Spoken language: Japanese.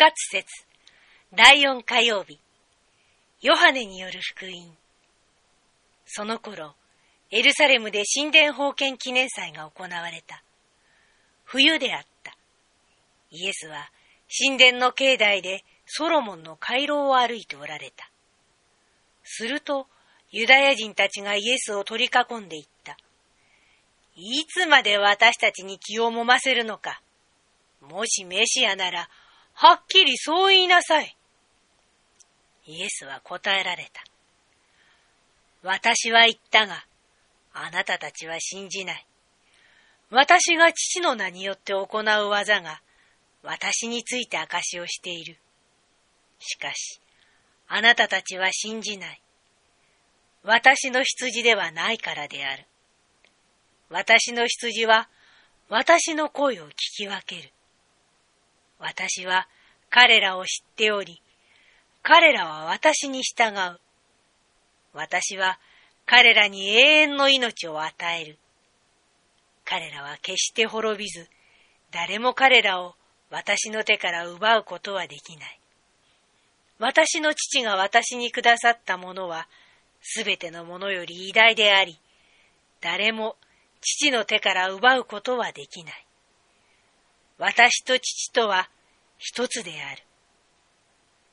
活節第4火曜日、ヨハネによる福音。その頃、エルサレムで神殿封建記念祭が行われた。冬であった。イエスは神殿の境内でソロモンの回廊を歩いておられた。すると、ユダヤ人たちがイエスを取り囲んでいった。いつまで私たちに気をもませるのか。もしメシアなら、はっきりそう言いなさい。イエスは答えられた。私は言ったが、あなたたちは信じない。私が父の名によって行う技が、私について証しをしている。しかし、あなたたちは信じない。私の羊ではないからである。私の羊は、私の声を聞き分ける。私は彼らを知っており、彼らは私に従う。私は彼らに永遠の命を与える。彼らは決して滅びず、誰も彼らを私の手から奪うことはできない。私の父が私にくださったものは、すべてのものより偉大であり、誰も父の手から奪うことはできない。私と父とは一つである。